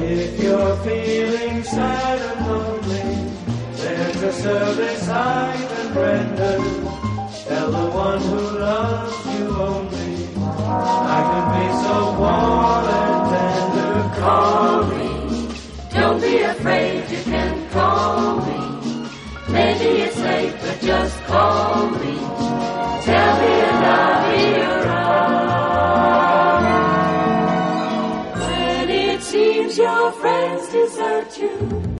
If you're feeling sad and lonely, there's a service I can render. Tell the one who loves you only, I can be so warm and tender. Call me, don't be afraid, you can call me. Maybe it's late, but just call me. Tell me and I'll be around. When it seems your friends desert you,